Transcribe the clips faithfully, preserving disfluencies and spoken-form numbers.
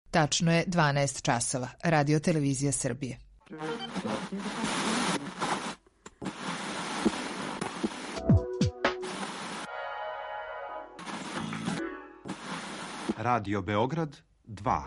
Tačno je dvanaest časova. Radio Televizija Srbije. Radio Beograd dva.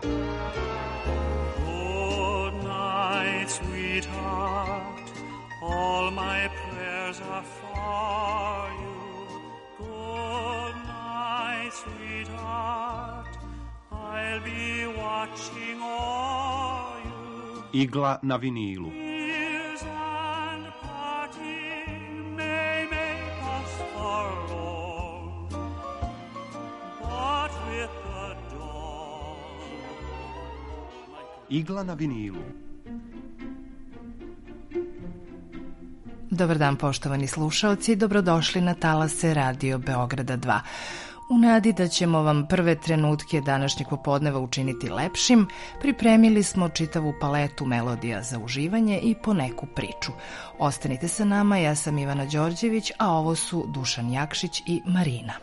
Good night, sweetheart. All my prayers are for you. Good night, sweetheart. I'll be watching all you. Igla na vinilu. Tears and parting may make us forlorn, but with the dawn. Igla na vinilu. Dobar dan, poštovani slušaoci, dobrodošli na talase Radio Beograda dva. U nadi da ćemo vam prve trenutke današnjeg popodneva učiniti lepšim, pripremili smo čitavu paletu melodija za uživanje i poneku priču. Ostanite sa nama, ja sam Ivana Đorđević, a ovo su Dušan Jakšić i Marina.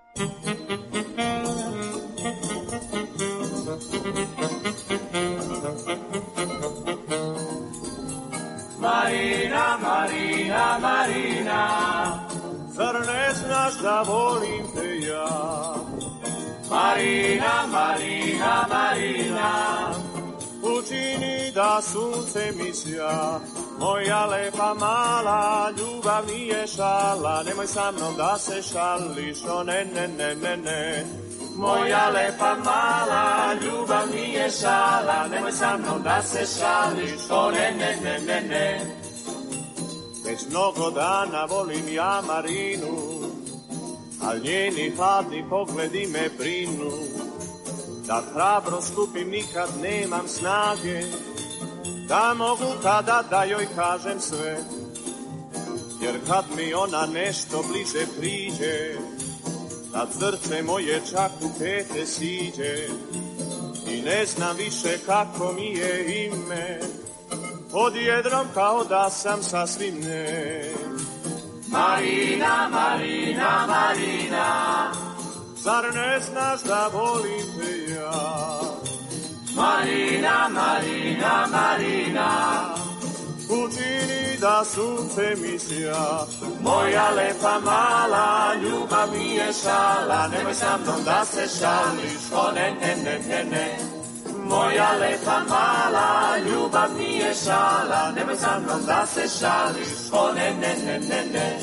Marina, Marina, Marina, zar ne znaš da volim te ja? Marina, Marina, Marina, učini da sunce mi sja. Moja lepa mala, ljubav nije šala, nemoj sa mnom da se šališ, o ne, ne, ne, ne, ne. Moja lepa mala, ljubav nije šala, nemoj sa mnom da se šališ, o ne, ne, ne, ne, ne. Već mnogo dana volim ja Marinu, al njeni hladni pogledi me brinu. Da hrabro skupim nikad nemam snage, da mogu tada da joj kažem sve. Jer kad mi ona nešto bliže priđe, da srce moje čak u pete siđe i ne znam više kako mi je ime, odjednom kao da sam sasvim ne. Marina, Marina, Marina, zar ne znaš da volim te ja? Marina, Marina, Marina, učini da sunce mi sja. Moja lepa mala, ljubav nije šala, nemoj sa mnom da se šališ, o ne, ne, ne, ne, ne. Moja lepa mala, ljubav nije šala, nemoj sa mnom da se šališ, o ne, ne, ne, ne, ne.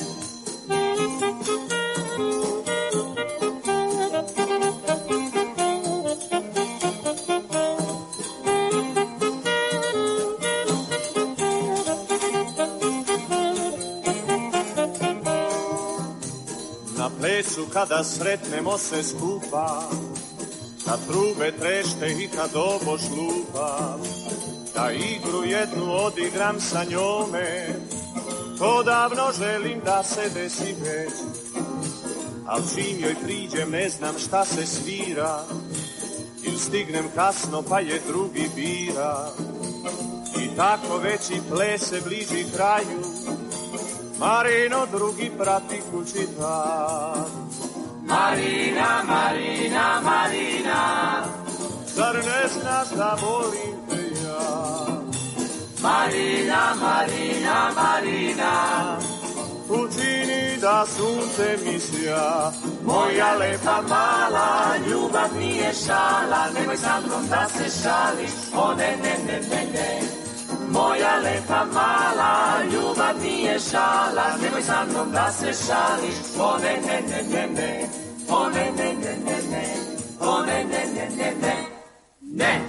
Na plesu kada sretnemo se skupa, kad trube trešte i kad obož lupa, da igru jednu odigram sa njome, to davno želim da se desi već. Al čim joj priđem ne znam šta se svira, il stignem kasno pa je drugi bira. I tako već i ples se bliži kraju, Marino drugi prati kući tak. Marina, Marina, Marina, zar ne znaš da volim te ja? Marina, Marina, Marina, učini da sunce mi sja. Moja lepa mala, ljubav nije šala, nemoj sa mnom da se šališ, o ne, ne, ne, ne, ne. Moja lepa mala, ljubav nije šala, nemoj sa mnom da se šališ, o ne, ne, ne, ne, ne. O ne, ne, ne, ne, ne, o ne, ne, ne, ne, ne, ne.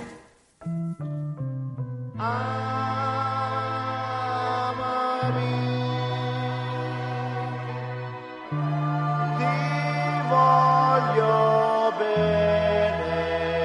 Amami, ti voglio bene.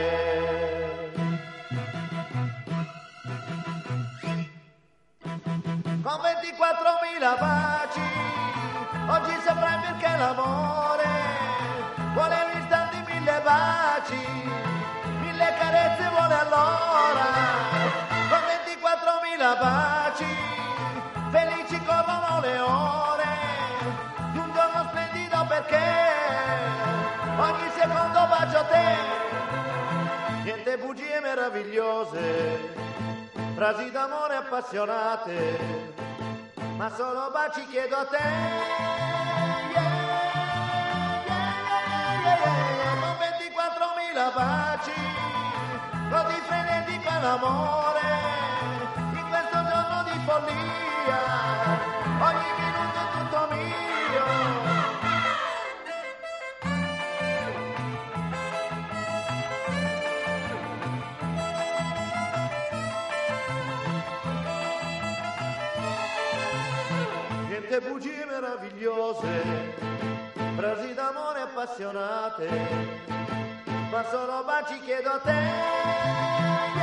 Con ventiquattromila baci, oggi saprai perché l'amore vuole all'istante mille baci, mille carezze vuole allora, con ventiquattromila baci, felici corrono le ore, di un giorno splendido perché ogni secondo bacio a te, niente Niente bugie meravigliose, frasi d'amore appassionate, ma solo baci chiedo a te. Yeah, yeah, yeah, yeah. Con ventiquattromila baci, così frenetico è l'amore, in questo giorno di follia, ogni minuto è tutto mio. Niente bugie meravigliose, frasi d'amore appassionate, ma solo baci chiedo a te. Yeah,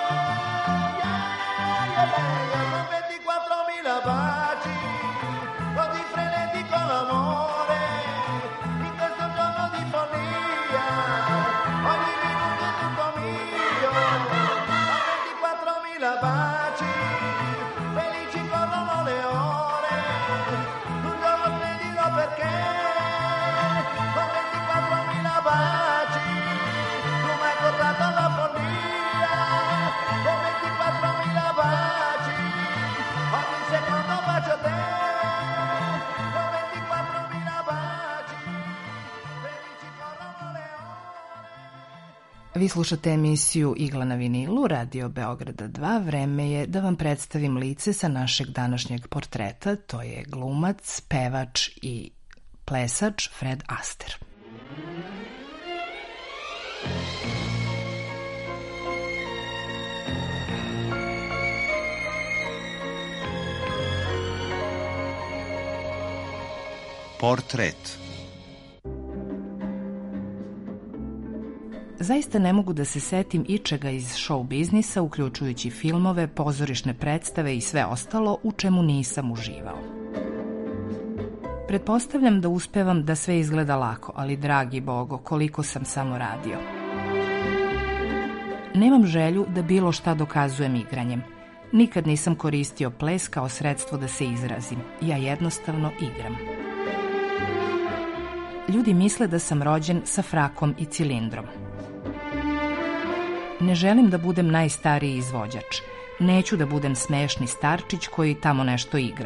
yeah, yeah, yeah. Con ventiquattromila baci, così frenetico l'amore, in questo giorno di follia, ogni minuto è tutto mio. Con ventiquattromila baci, felici corrono le ore, un giorno splendido perché con ventiquattromila baci tu mi hai portato alla follia, con ventiquattromila baci ogni secondo bacio te, con ventiquattromila baci felici corrono le ore. Vi slušate emisiju Igla na vinilu, Radio Beograda dva. Vreme je da vam predstavim lice sa našeg današnjeg portreta. To je glumac, pevač i plesač Fred Astaire. Portret. Zaista ne mogu da se setim ičega iz show biznisa, uključujući filmove, pozorišne predstave i sve ostalo u čemu nisam uživao. Pretpostavljam da uspevam da sve izgleda lako, ali dragi Bogo, koliko sam samo radio. Nemam želju da bilo šta dokazujem igranjem. Nikad nisam koristio ples kao sredstvo da se izrazim. Ja jednostavno igram. Ljudi misle da sam rođen sa frakom i cilindrom. Ne želim da budem najstariji izvođač. Neću da budem smešni starčić koji tamo nešto igra.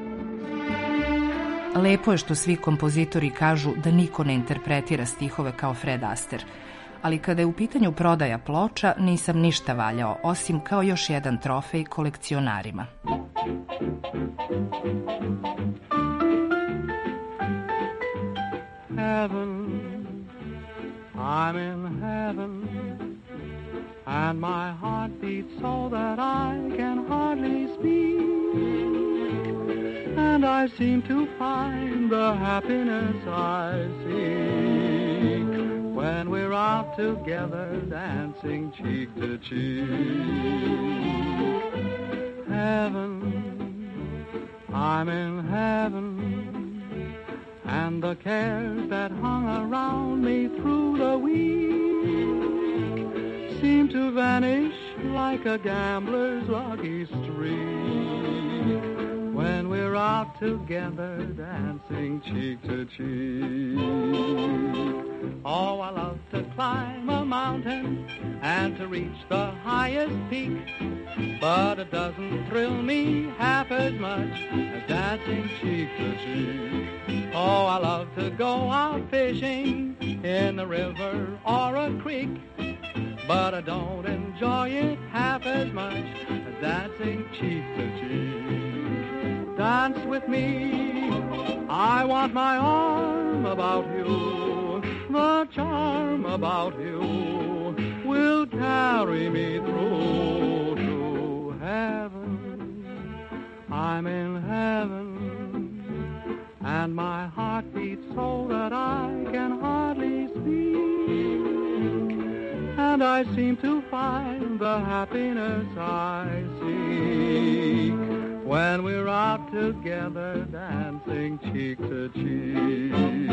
Lepo je što svi kompozitori kažu da niko ne interpretira stihove kao Fred Astaire, ali kada je u pitanju prodaja ploča nisam ništa valjao, osim kao još jedan trofej kolekcionarima. Heaven, I'm in heaven, and my heart beats so that I can hardly speak, and I seem to find the happiness I seek when we're out together dancing cheek to cheek. Heaven, I'm in heaven, and the cares that hung around me through the week seem to vanish like a gambler's lucky streak when we're out together dancing cheek to cheek. Oh, I love to climb a mountain and to reach the highest peak, but it doesn't thrill me half as much as dancing cheek to cheek. Oh, I love to go out fishing in a river or a creek, but I don't enjoy it half as much as dancing cheek to cheek. Dance with me, I want my arm about you, the charm about you will carry me through to heaven. I'm in heaven, and my heart beats so that I can hardly speak, and I seem to find the happiness I seek when we're out together dancing cheek to cheek.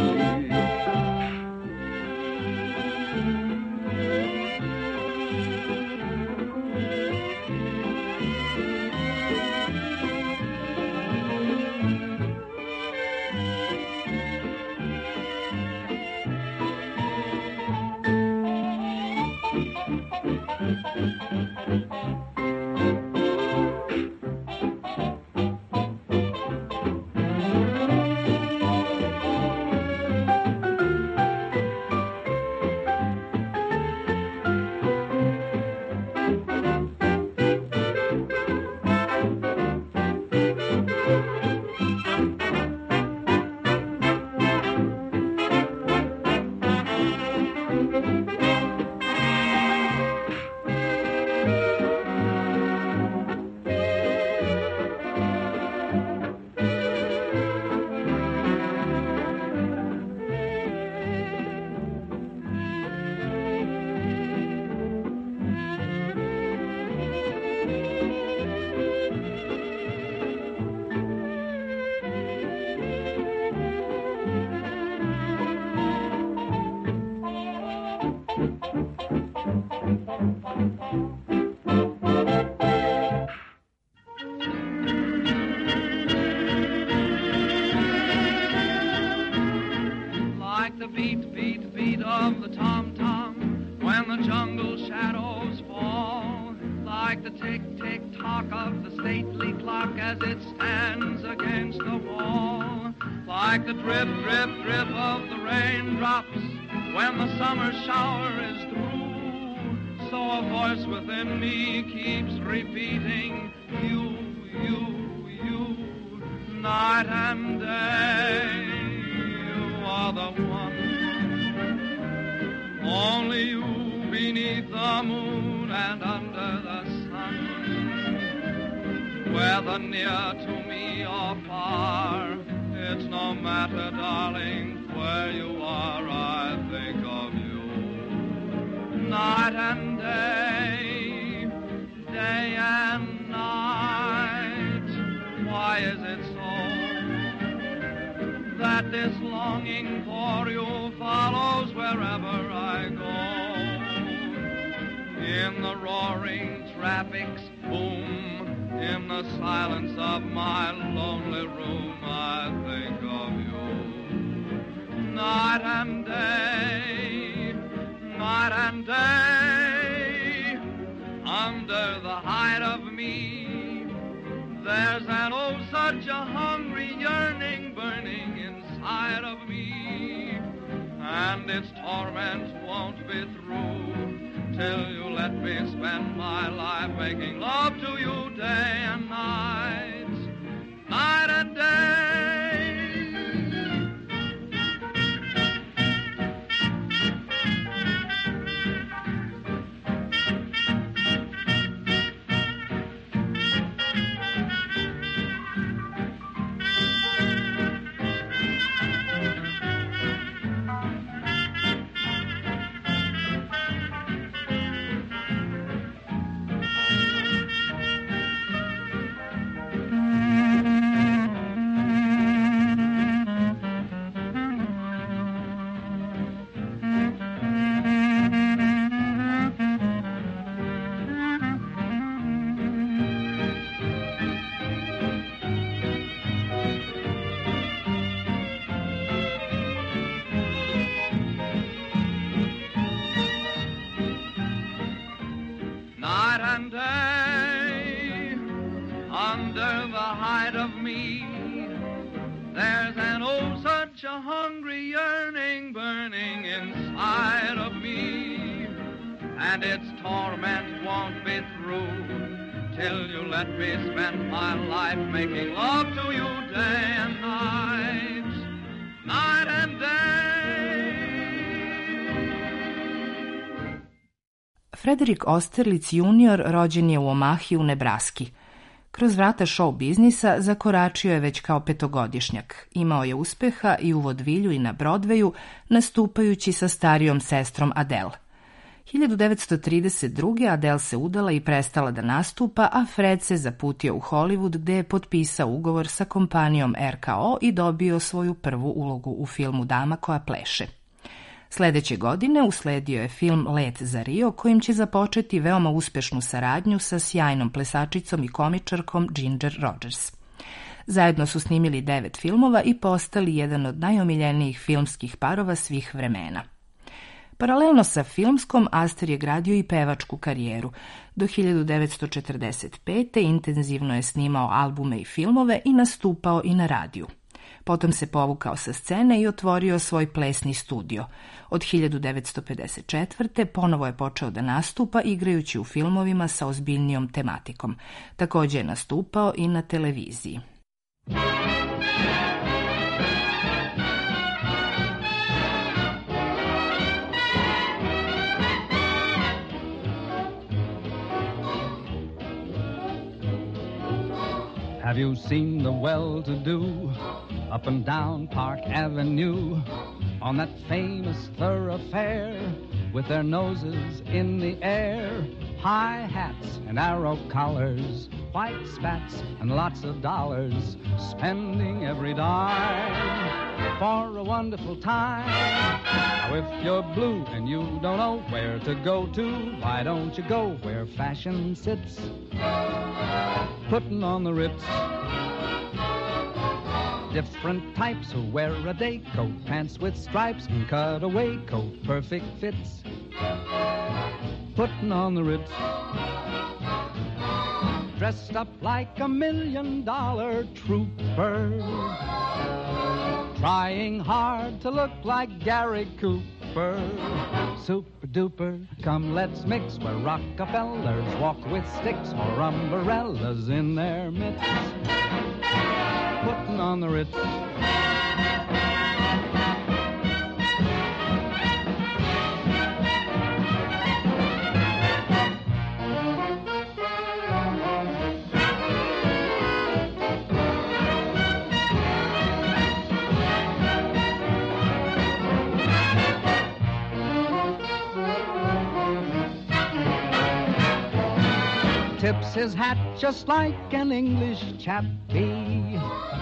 Frederick Austerlitz junior rođen je u Omahi u Nebraski. Kroz vrata show biznisa zakoračio je već kao petogodišnjak. Imao je uspeha i u vodvilju i na Broadwayu, nastupajući sa starijom sestrom Adele. hiljadu devetsto trideset druge. Adele se udala i prestala da nastupa, a Fred se zaputio u Hollywood gde je potpisao ugovor sa kompanijom R K O i dobio svoju prvu ulogu u filmu Dama koja pleše. Sledeće godine usledio je film Let za Rio, kojim će započeti veoma uspešnu saradnju sa sjajnom plesačicom i komičarkom Ginger Rogers. Zajedno su snimili devet filmova i postali jedan od najomiljenijih filmskih parova svih vremena. Paralelno sa filmskom, Aster je gradio i pevačku karijeru. Do hiljadu devetsto četrdeset pete. intenzivno je snimao albume i filmove i nastupao i na radiju. Potom se povukao sa scene i otvorio svoj plesni studio. Od hiljadu devetsto pedeset četvrte. ponovo je počeo da nastupa igrajući u filmovima sa ozbiljnijom tematikom. Također je nastupao i na televiziji. Have you seen the well-to-do up and down Park Avenue on that famous thoroughfare with their noses in the air, high hats and arrow collars, white spats and lots of dollars, spending every dime for a wonderful time? Now if you're blue and you don't know where to go to, why don't you go where fashion sits, putting on the Ritz? Different types who wear a day coat, pants with stripes and cutaway coat, perfect fits, putting on the Ritz. Dressed up like a million dollar trooper, trying hard to look like Gary Cooper. Super duper, come let's mix where Rockefellers walk with sticks or umbrellas in their mitts, putting on the Ritz. Tips his hat just like an English chappie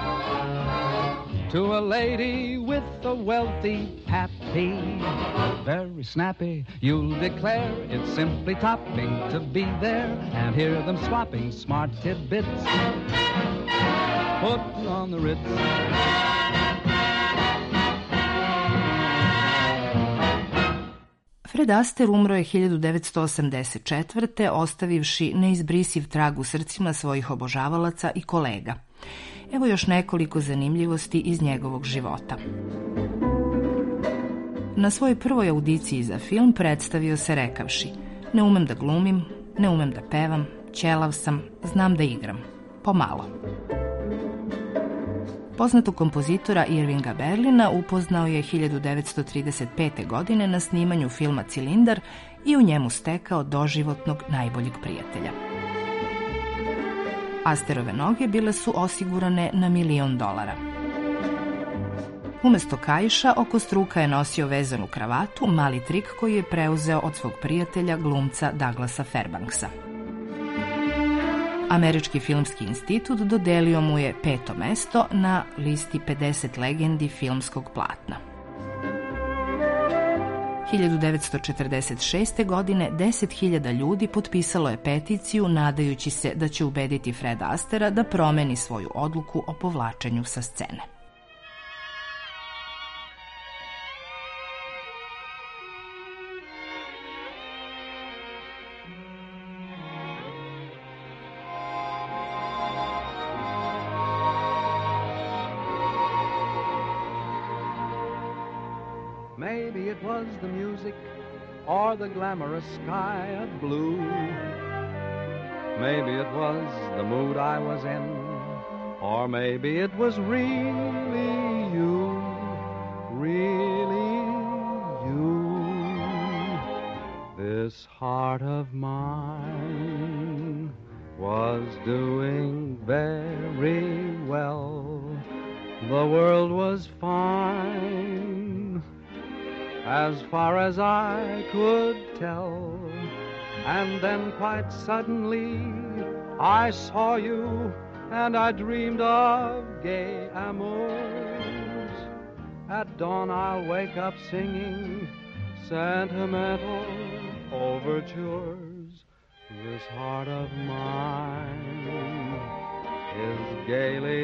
to a lady with a wealthy pappy. Very snappy, you'll declare it's simply topping to be there and hear them swapping smart tidbits, putting on the Ritz. Fred Astaire umro je hiljadu devetsto osamdeset četvrte. ostavivši neizbrisiv trag u srcima svojih obožavalaca i kolega. Evo još nekoliko zanimljivosti iz njegovog života. Na svojoj prvoj audiciji za film predstavio se rekavši: ne umem da glumim, ne umem da pevam, ćelav sam, znam da igram. Pomalo. Poznatog kompozitora Irvinga Berlina upoznao je hiljadu devetsto trideset pete. godine na snimanju filma Cilindar i u njemu stekao doživotnog najboljeg prijatelja. Asterove noge bile su osigurane na milion dolara. Umesto kaiša, oko struka je nosio vezanu kravatu, mali trik koji je preuzeo od svog prijatelja glumca Douglasa Fairbanksa. Američki filmski institut dodelio mu je peto mesto na listi pedeset legendi filmskog platna. hiljadu devetsto četrdeset šeste. godine deset hiljada ljudi potpisalo je peticiju nadajući se da će ubediti Freda Astairea da promeni svoju odluku o povlačenju sa scene. Maybe it was the music or the glamorous sky of blue. Maybe it was the mood I was in, or maybe it was really you, really you. This heart of mine was doing very well. The world was fine as far as I could tell, and then quite suddenly I saw you and I dreamed of gay amours. At dawn I'll wake up singing sentimental overtures. This heart of mine is gaily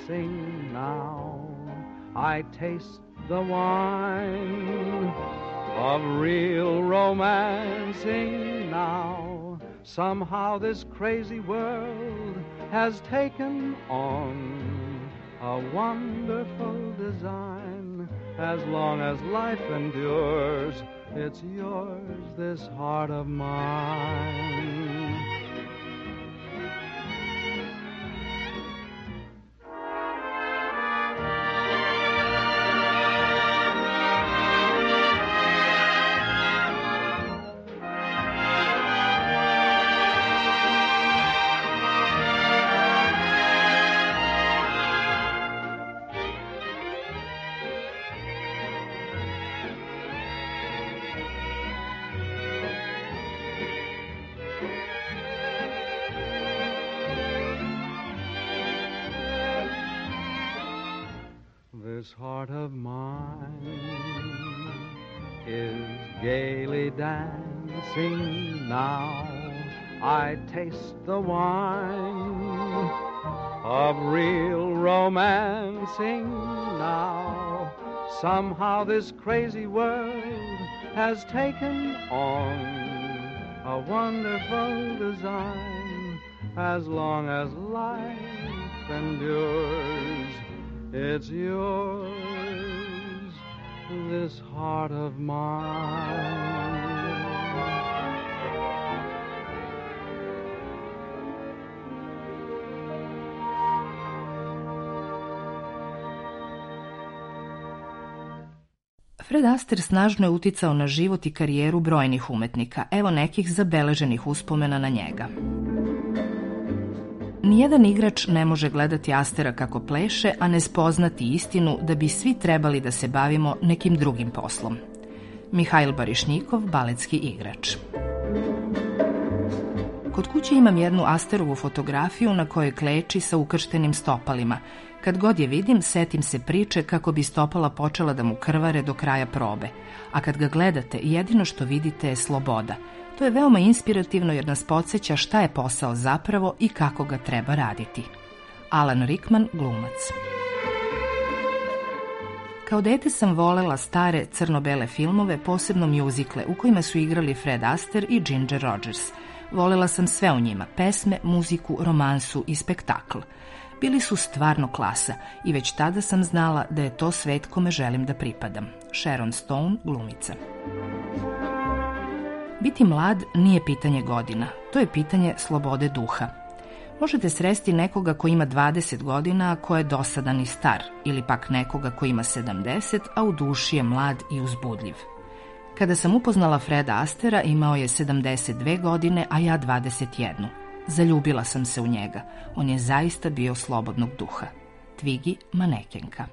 dancing now. I taste the wine of real romancing now. Somehow this crazy world has taken on a wonderful design. As long as life endures, it's yours, this heart of mine. This heart of mine is gaily dancing now. I taste the wine of real romancing now. Somehow this crazy world has taken on a wonderful design. As long as life endures, it's yours, this heart of mine. Fred Astaire snažno je uticao na život i karijeru brojnih umetnika. Evo nekih zabeleženih uspomena na njega. Nijedan igrač ne može gledati Astera kako pleše, a ne spoznati istinu da bi svi trebali da se bavimo nekim drugim poslom. Mihajl Barišnikov, baletski igrač. Kod kuće imam jednu Asterovu fotografiju na kojoj kleči sa ukrštenim stopalima. Kad god je vidim, setim se priče kako bi stopala počela da mu krvare do kraja probe. A kad ga gledate, jedino što vidite je sloboda. To je veoma inspirativno jer nas podsjeća šta je posao zapravo i kako ga treba raditi. Alan Rickman, glumac. Kao dete sam volela stare crno-bele filmove, posebno mjuzikle u kojima su igrali Fred Astaire i Ginger Rogers. Volela sam sve u njima, pesme, muziku, romansu i spektakl. Bili su stvarno klasa i već tada sam znala da je to svet kome želim da pripadam. Sharon Stone, glumica. Biti mlad nije pitanje godina, to je pitanje slobode duha. Možete sresti nekoga ko ima dvadeset godina, a ko je dosadan i star, ili pak nekoga ko ima sedamdeset, a u duši je mlad i uzbudljiv. Kada sam upoznala Freda Astera, imao je sedamdeset dve godine, a ja dvadeset jednu. Zaljubila sam se u njega. On je zaista bio slobodnog duha. Twiggy, manekenka.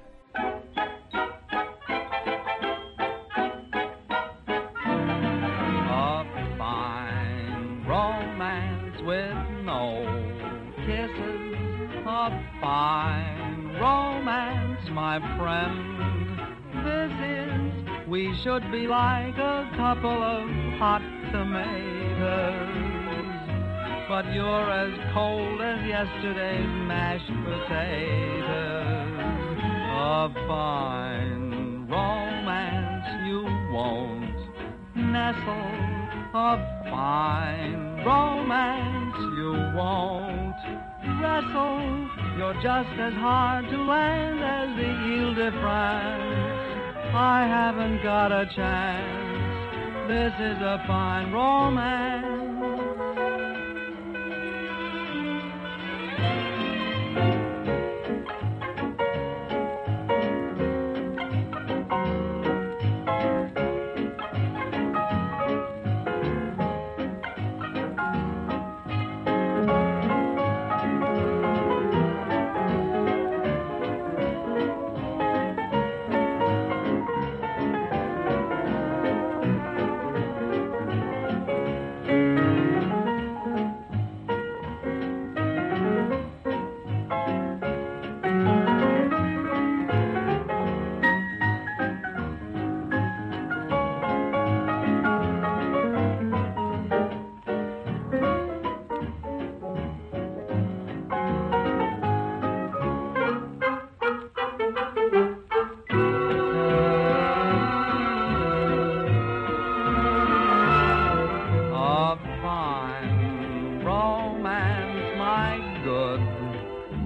A fine romance with no kisses. A fine romance, my friend. This is, we should be like a couple of hot tomatoes. But you're as cold as yesterday's mashed potatoes. A fine romance you won't nestle. A fine romance you won't wrestle. You're just as hard to land as the Ile-de-France. I haven't got a chance. This is a fine romance.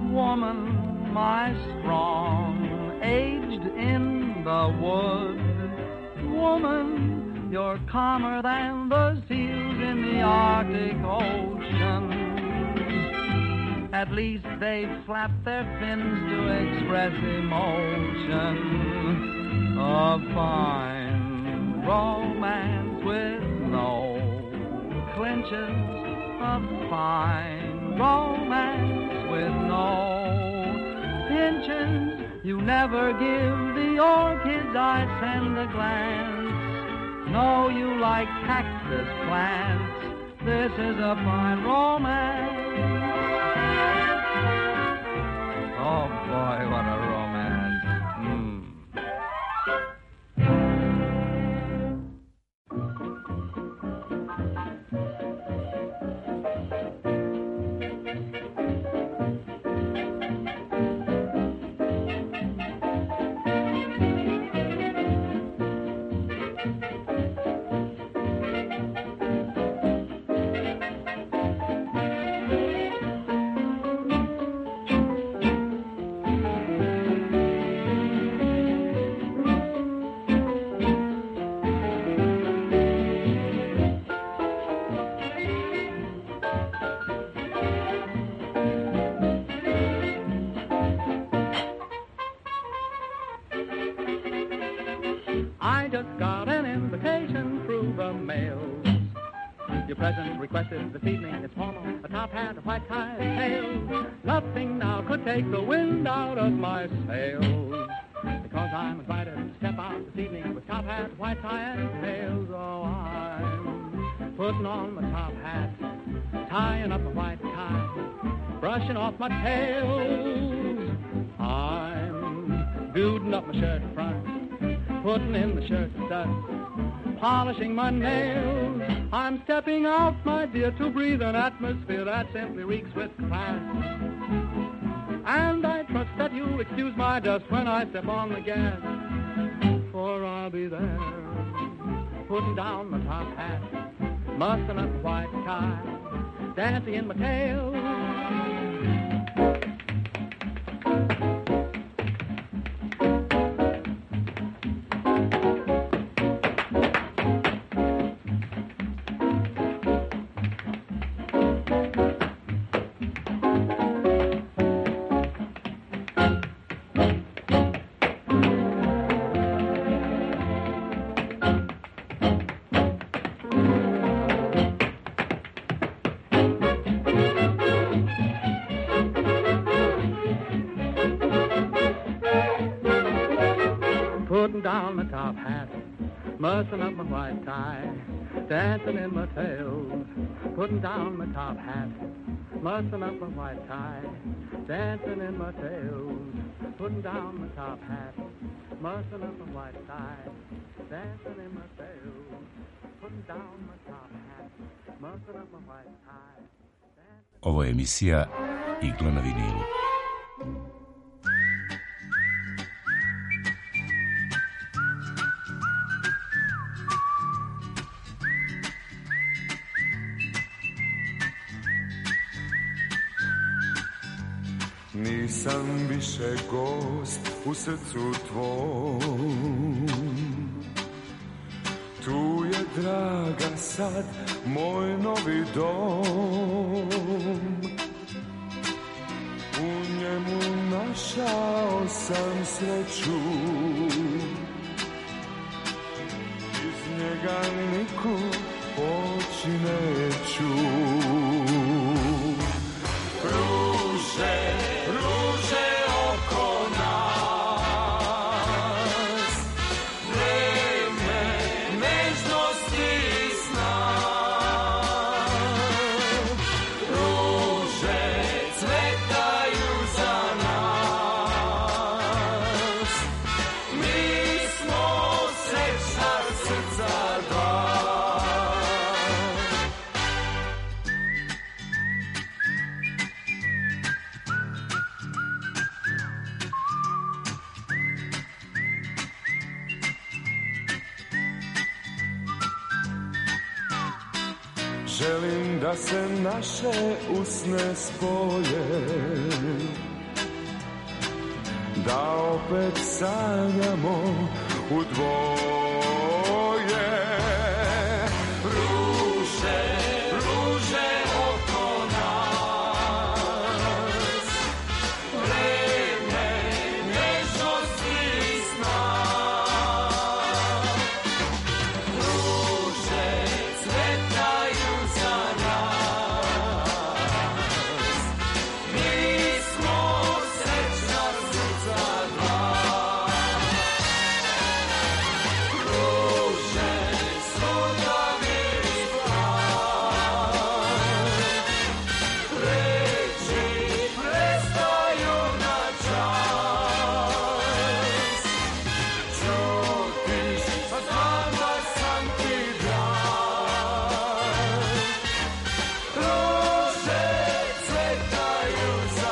woman, my strong, aged in the wood. Woman, you're calmer than the seals in the Arctic Ocean. At least they flap their fins to express emotion. A fine romance with no clinches. A fine romance with no pinches. You never give the orchids I send a glance. No, you like cactus plants. This is a fine romance. Oh boy, what a romance. Mm. Requested this evening, it's formal, a top hat, a white tie, a tail. Nothing now could take the wind out of my sails. Because I'm invited to step out this evening with top hat, white tie, and tails. Oh, I'm putting on my top hat, tying up a white tie, brushing off my tails. I'm building up my shirt front, putting in the shirt studs, polishing my nails. I'm stepping out, my dear, to breathe an atmosphere that simply reeks with class. And I trust that you'll excuse my dust when I step on the gas. For I'll be there, putting down my top hat, mussing up a white tie, dancing in my tail. Mussing up my white tie, dancing in my tails, putting down my top hat, mussing up my white tie, dancing in my tails, putting down my top hat, mussing up my white tie, dancing in my tails, putting down my top hat, mussing up my white tie. Ovo je emisija Igla na vinilu. Nisam više gost u srcu tvom. Tu je, draga, sad moj novi dom. U njemu našao sam sreću, iz njega nikud poći neću. Ruže, ruže oko nas, vreme nežnosti i sna. Ruže cvetaju za nas, mi smo srećna srca dva. Želim da se naše usne spoje, da opet sanjamo u dvoje. Ruže, ruže oko nas, vreme nežnosti i sna. Ruže cvetaju za nas, mi smo srećna srca dva. Ruže svoga miris prak, reči prestaju na čas. Čutiš, pa znam da sam ti drag. Ruže cvetaju za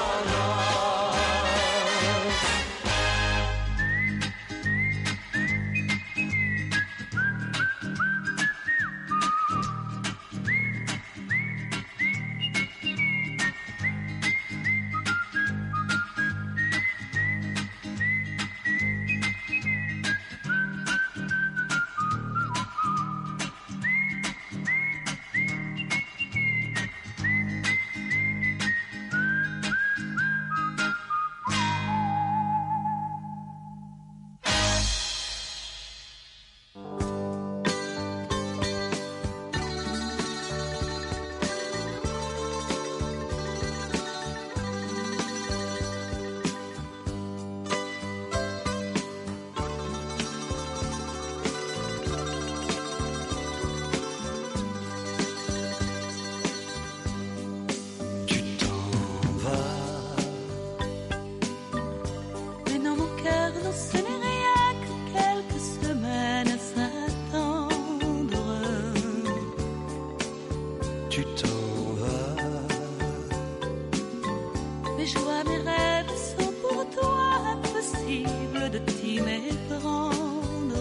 nas. Tu t'en vas. Mais dans mon cœur, non, ce n'est rien que quelques semaines à s'attendre. Tu t'en vas. Mes joies, mes rêves sont pour toi impossible de t'y méprendre.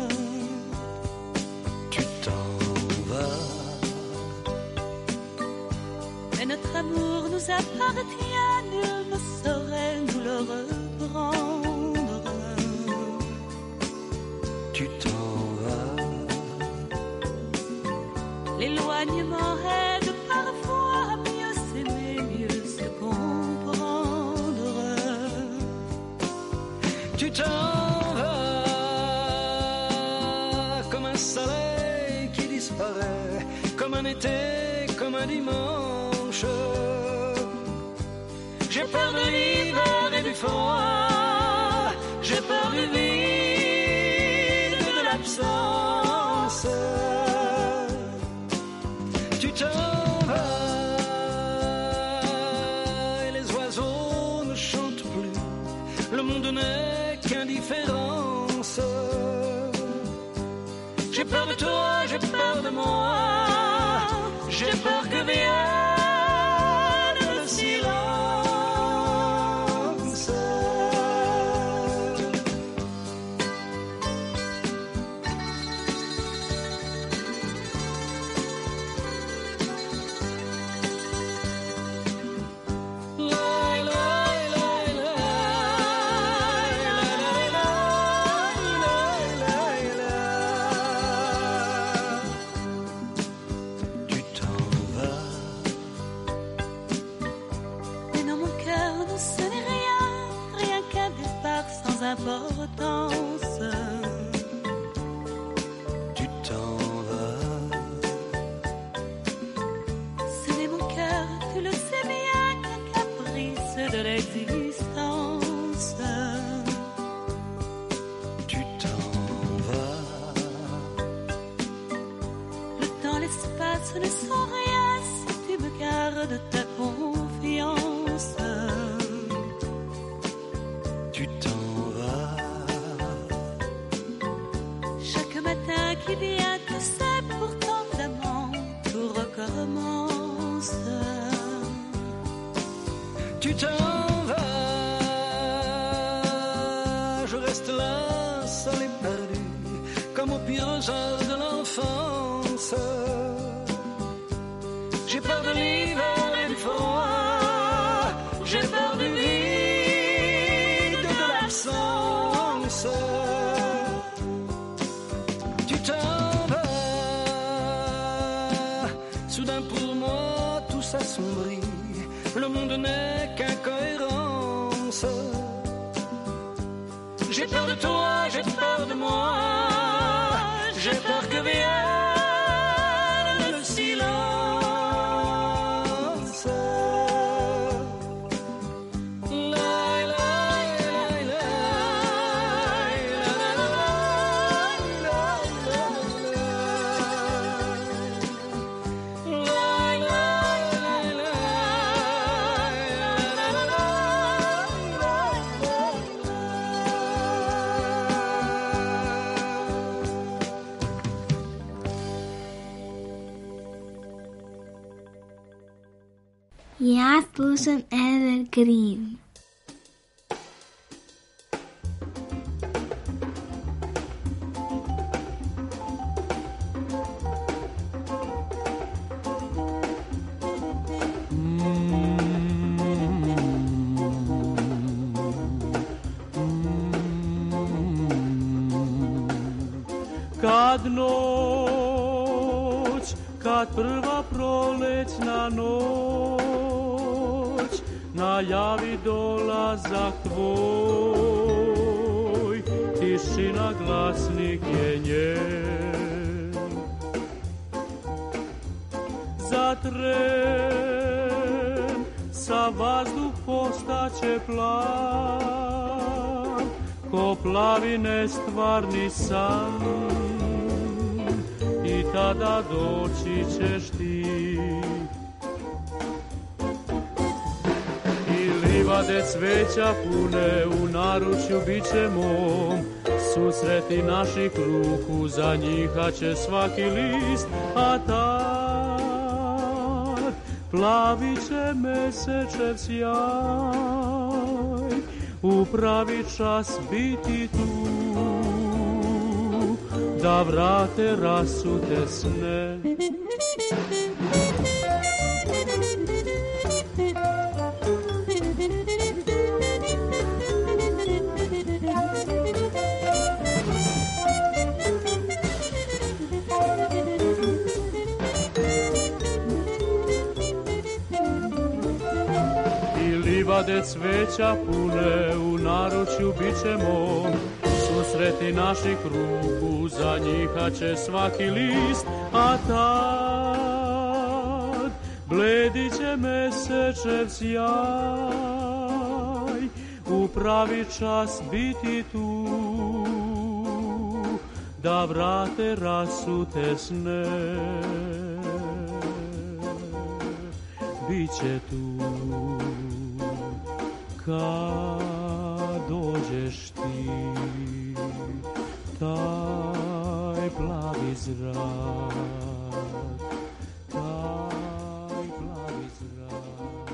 Tu t'en vas. Mais notre amour nous appartient, nul ne saurait nous le reprendre. Tu t'en vas. L'éloignement aide parfois à mieux s'aimer, mieux se comprendre. Tu t'en vas comme un soleil qui disparaît, comme un été, comme un dimanche. J'ai peur de l'hiver et du froid, j'ai peur du vide et de l'absence. Tu t'en vas et les oiseaux ne chantent plus, le monde n'est qu'indifférence. J'ai peur de toi, j'ai peur de moi, j'ai peur que vienne le silence. Tu t'en vas. Mais dans mon cœur, non, ce n'est rien, rien qu'un départ sans importance. Tu t'en vas. Ce n'est mon cœur, tu le sais bien, qu'un caprice de l'existence. Tu t'en vas. Le temps, l'espace ne sont rien si tu me gardes ta confiance. Tu t'en vas. Chaque matin qui vient, tu sais, pourtant d'amant, tout recommence. Tu t'en vas. Je reste là, seul et perdu, comme au pire âge de l'enfance. J'ai peur de l'hiver et du froid, j'ai peur du vide et de la moi tout s'assombrit, le monde n'est qu'incohérence. J'ai peur de toi, j'ai peur de moi, j'ai peur que vienne le silence. Ja, tu sam evergreen. Kad noć, kad prva prolećna noć najavi dolazak tvoj, tišina glasnik je njen. Za tren sa vazduh postaće plav, ko plavi nestvarni san, i tada doći ćeš ti. I livade cveća pune u naručju bit će mom, susreti naših ruku zanjihaće svaki list, a tad plavit će mesečev sjaj, u pravi čas biti tu, da vrate rasute sne. I livade cveća pune u naručju bit će mom, susreti naših ruku zanjihaće svaki list, a tad bledit će mesečev sjaj, u pravi čas biti tu, da vrate rasute sne. Biće tu kad dođeš ti, taj plavi zrak, taj plavi zrak,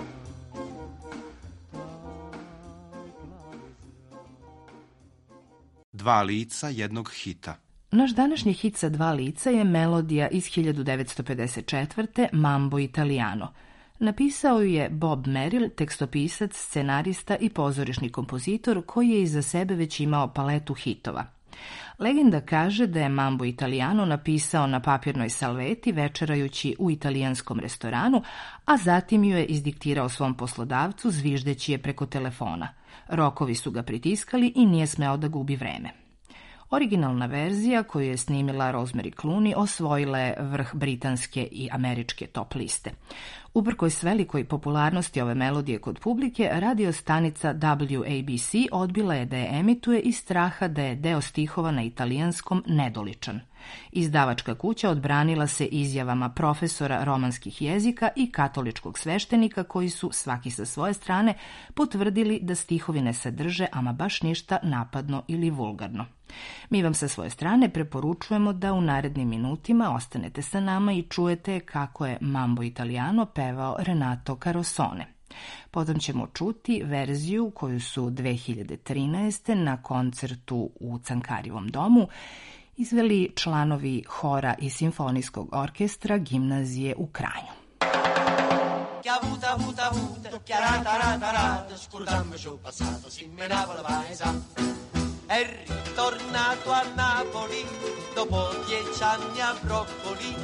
taj plavi zrak. Dva lica jednog hita. Naš današnji hit sa dva lica je melodija iz hiljadu devetsto pedeset četvrte. Mambo Italiano. Napisao ju je Bob Merrill, tekstopisac, scenarista i pozorišni kompozitor koji je iza sebe već imao paletu hitova. Legenda kaže da je Mambo Italiano napisao na papirnoj salveti večerajući u italijanskom restoranu, a zatim ju je izdiktirao svom poslodavcu zviždeći je preko telefona. Rokovi su ga pritiskali i nije smeo da gubi vreme. Originalna verzija koju je snimila Rosemary Clooney osvojila je vrh britanske i američke top liste. Uprkos velikoj popularnosti ove melodije kod publike, radio stanica W A B C odbila je da je emituje iz straha da je deo stihova na italijanskom nedoličan. Izdavačka kuća odbranila se izjavama profesora romanskih jezika i katoličkog sveštenika koji su, svaki sa svoje strane, potvrdili da stihovi ne sadrže ama baš ništa napadno ili vulgarno. Mi vam sa svoje strane preporučujemo da u narednim minutima ostanete sa nama i čujete kako je Mambo Italiano pevao Renato Carosone. Potom ćemo čuti verziju koju su dve hiljade trinaeste. na koncertu u Cankarivom domu izveli članovi hora i simfonijskog orkestra gimnazije u Kranju. Che ha avuto, avuto, avuto, chiarata, rata, rata, scordando ciò passato, si menava la paesa. È ritornato a Napoli, dopo dieci anni a Broccoli,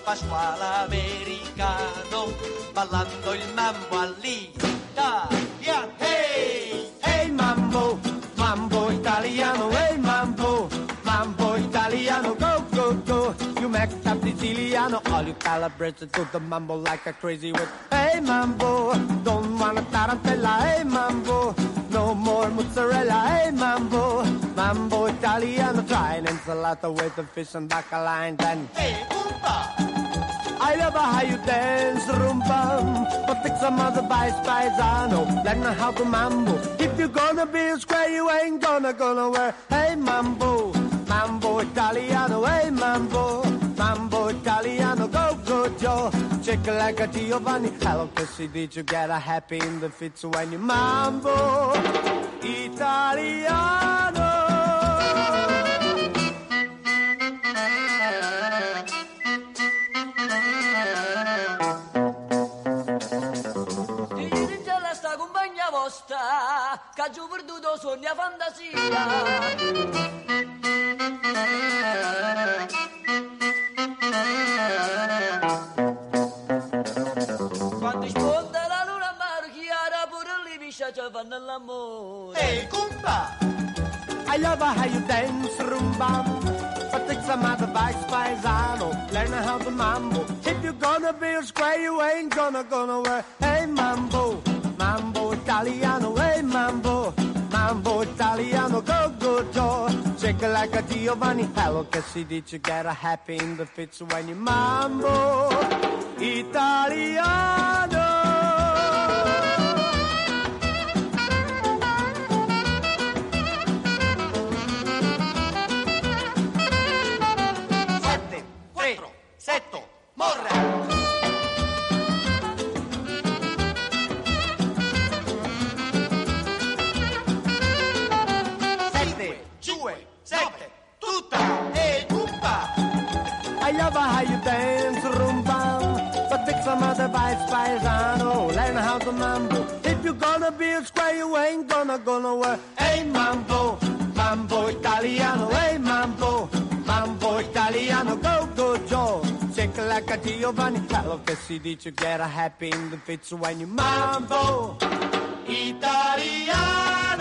Pasquale americano, ballando il mambo all'italiano. Hey, hey mambo, mambo italiano, hey mambo, mambo italiano, go, go, go. You mixed up Siciliano, all you calibrated to the mambo like a crazy with. Hey mambo, don't wanna tarantella, hey mambo, no more mozzarella, hey mambo, mambo italiano, try an ensalata with the fish and bacala and then. Hey, umba! I love how you dance, rumba, but take some other vice paisano. Learn how to mambo. If you're gonna be a square, you ain't gonna gonna wear. Hey mambo, mambo italiano, hey mambo, mambo italiano, go go Joe. Check it like a Giovanni. Hello, Kissy, did you get a happy in the fits when you mambo italiano? Che ha giù perduto sogna fantasia. Quando sponda la luna marchiara pure lì mi ci fanno l'amore. Ehi, cumpa! I love how you dance, rumba, but take some other vice paisano. Learn how to mambo. If you're gonna be a square, you ain't gonna gonna wear. Hey mambo, mambo italiano, hey mambo, mambo italiano, go go Joe. Shake it like a Giovanni. Hello, Cassie, did you get a happy in the fits when you mambo italiano? Sette, quattro, setto, morra! I love how you dance, rumba, but take some other vice paisano. Learn how to mambo. If you're gonna be a square, you ain't gonna gonna wear. Hey mambo, mambo italiano, hey mambo, mambo italiano, go go Joe. Shake it like a Giovanni. Hello, Cassie, did you get a happy in the fits when you mambo italiano?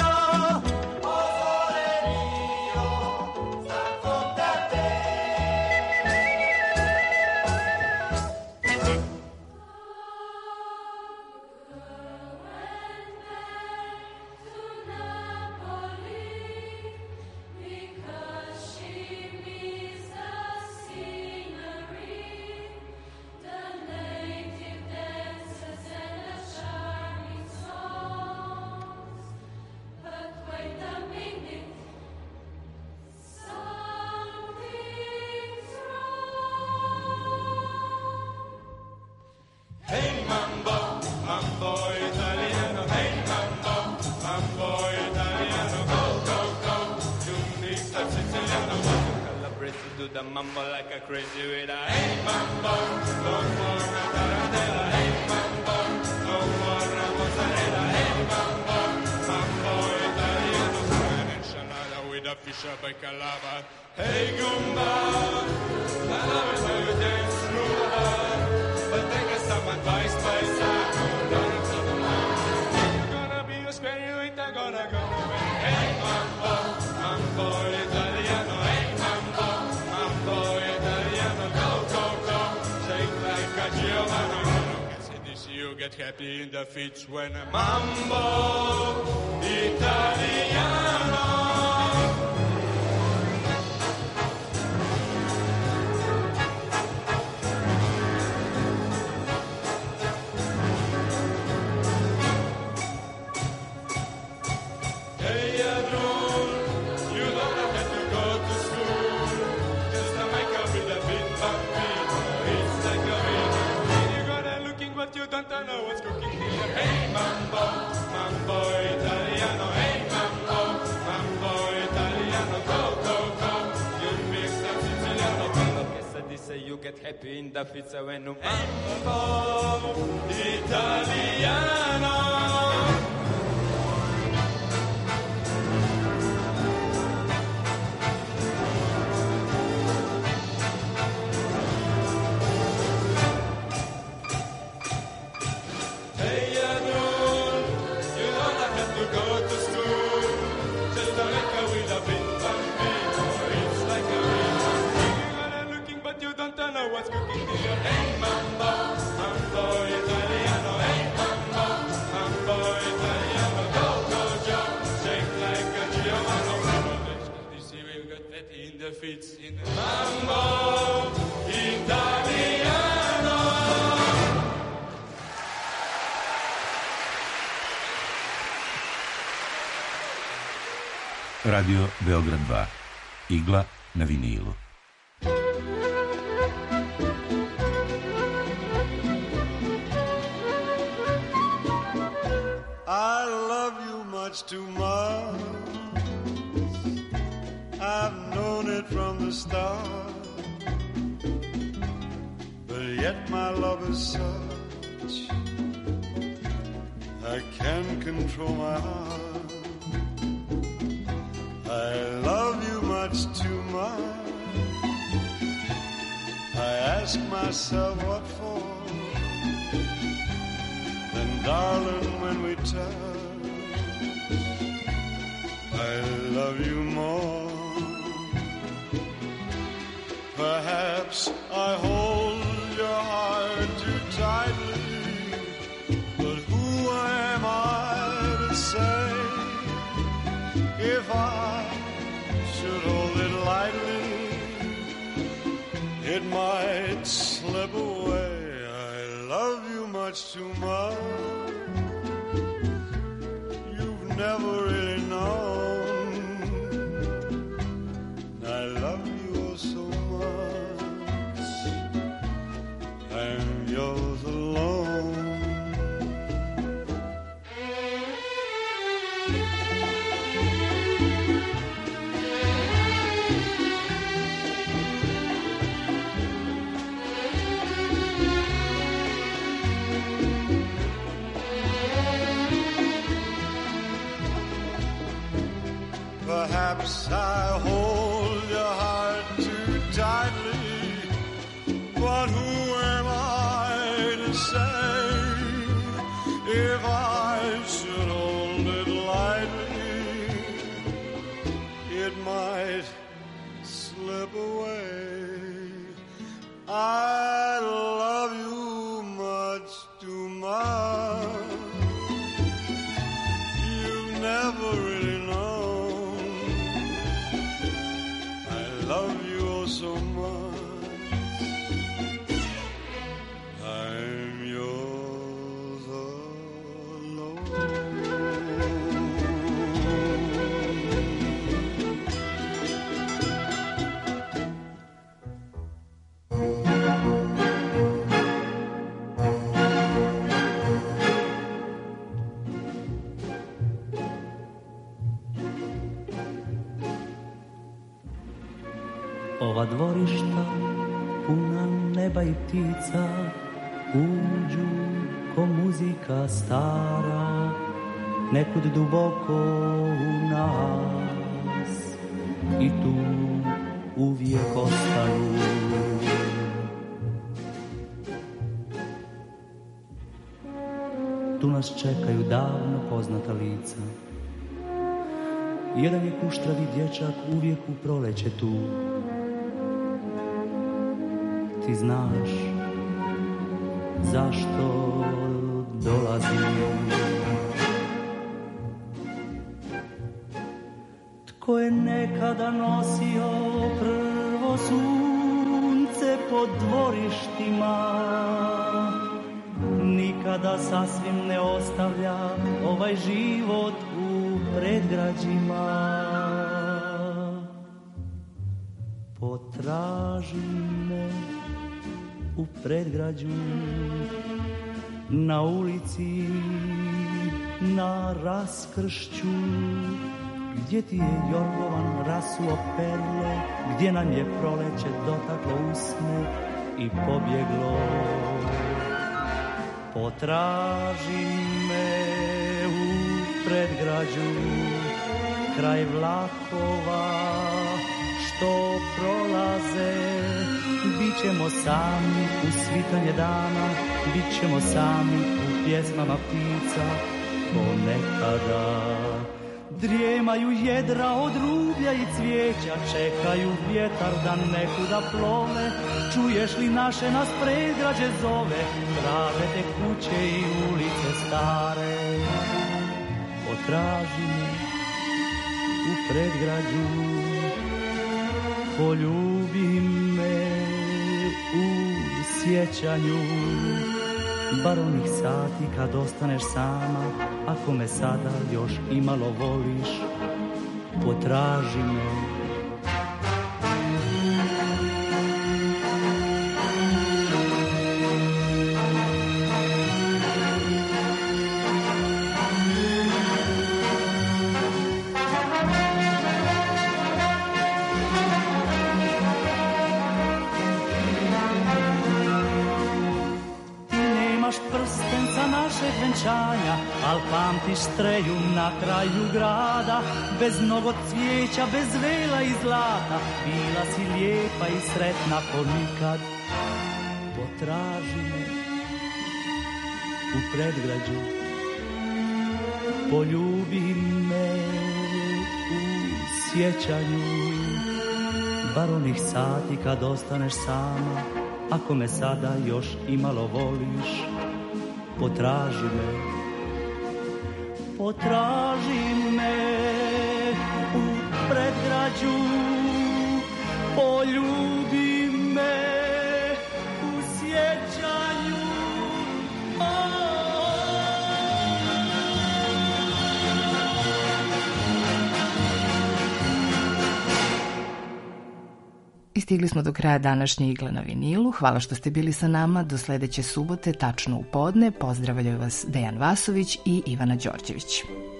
The mambo like a crazy with a hey mambo, no more tarantella, hey mambo, no more mozzarella, hey mambo, mambo italiano, an enchilada with a fish of bacalava, hey gumba, I love it how you dance rumba, but take us some advice, paisano, don't tell the mambo, you're gonna be a square, you ain't gonna go away, hey mambo, mambo italiano, hey mambo, mambo italiano, go, go, go, shake like a Giovanni. You get happy in the feet when a mambo italiano. You don't know what's cooking here. Hey mambo, mambo italiano. Hey mambo, mambo italiano. Go, go, go. You mix that Siciliano. Quello che si dice you get happy in the pizza when un mambo italiano. Radio Beograd dva. Igla na vinilu. I love you much too much. I've known it from the start. But yet my love is such I can't control my heart. I love you much too much. I ask myself what for. Then darling, when we touch, I love you more. Perhaps I hold your heart too tightly, but who am I to say if I should hold it lightly, it might slip away. I love you much too much. You've never really known. I love you oh so much. I'm yours alone. Perhaps I hold your heart too tightly, but who am I to say if I should hold it lightly, it might slip away. I love you much too much. You've never really known. I love you oh so much. I'm yours alone. Ova dvorišta puna neba i ptica uđu ko muzika stara, nekud duboko u nas i tu uvijek ostanu. Tu nas čekaju davno poznata lica. Jedan je kuštravi dječak uvijek u proleće tu. Ti znaš zašto dolazim. Tko je nekada nosio prvo sunce pod dvorištima, nikada sasvim ne ostavlja ovaj život u predgrađima. Potraži me u predgrađu, na ulici, na raskršću, gdje ti je jorgovan rasuo perle, gdje nam je proleće dotaklo usne i pobjeglo. Potraži me u predgrađu, kraj vlakova što prolaze. Bićemo sami u svitanje dana, bićemo sami u pjesmama ptica ponekada. Drijemaju jedra od rublja i cvijeća, čekaju vjetar da nekuda plove. Čuješ li naše nas predgrađe zove, traže te kuće i ulice stare. Potraži me u predgrađu, poljubi me u sjećanju, bar onih sati kad ostaneš sama, ako me sada još imalo voliš, potraži me. Al pamtiš streju na kraju grada, bez mnogo cvijeća, bez vela i zlata, bila si lijepa i sretna ko nikad. Potraži me u predgrađu, poljubi me u sjećanju, bar onih sati kad ostaneš sama, ako me sada još imalo voliš, potraži me. Potraži me u predgrađu, poljubi me u sjećanju. I stigli smo do kraja današnje Igle na vinilu. Hvala što ste bili sa nama. Do sledeće subote, tačno u podne. Pozdravljaju vas Dejan Vasović i Ivana Đorđević.